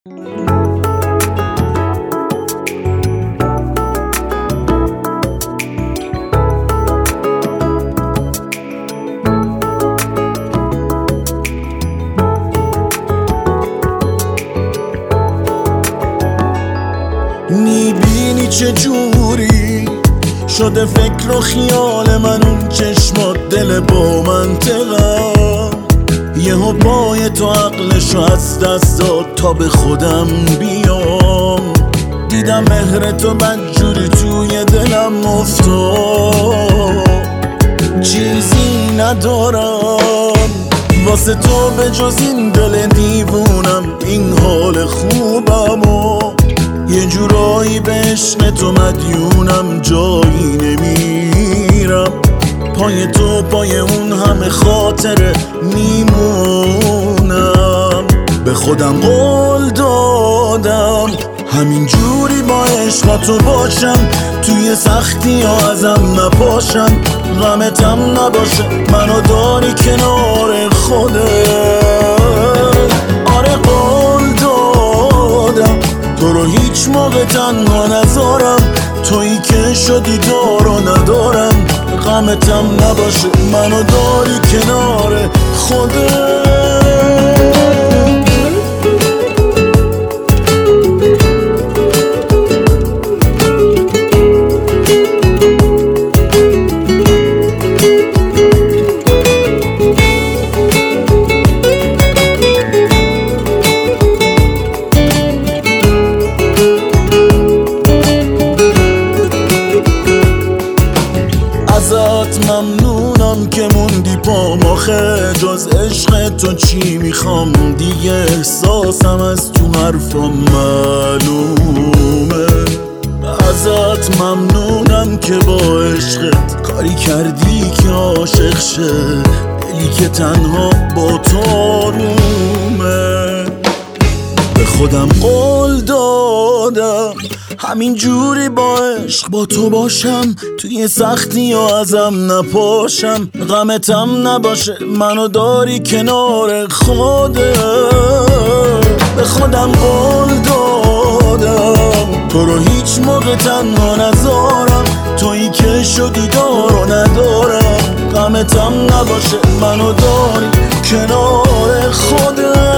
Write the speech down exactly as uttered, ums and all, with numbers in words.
میبینی چه جوری شده فکر و خیال من، اون چشمات دل با منطقم، یهو پای تو عقلشو از دست داد تا به خودم بیام. دیدم مهر تو بدجوری توی دلم افتاد، چیزی ندارم واسه تو به جز این دل دیوونم، این حال خوبم و یه جورایی به عشق تو مدیونم، جایی نمیرم پای تو، پای اون همه خاطره میمونم. به خودم قول دادم همین جوری با عشق تو باشم، توی سختی ها ازم نپاشم، غمتم نباشه منو داری کنار خودت. آره قول دادم تو رو هیچ موقع تنها نذارم، تویی که شدی دارو ندارم، غمتم نباشه منو داری کنار خودت. ازت ممنونم که موندی پام، آخه جز عشق تو چی میخوام دیگه، احساسم از تو حرفم معلومه. ازت ممنونم که با عشقت کاری کردی که عاشق شه دلی که تنها با تو آرومه. به خودم قول دادم همین جوری با عشق با تو باشم، توی سختی ها ازم نپاشم، غمتم نباشه منو داری کنار خودت. به خودم قول دادم تو رو هیچ موقع تنها نذارم، تویی که شدی دارو ندارم، غمتم نباشه منو داری کنار خودت.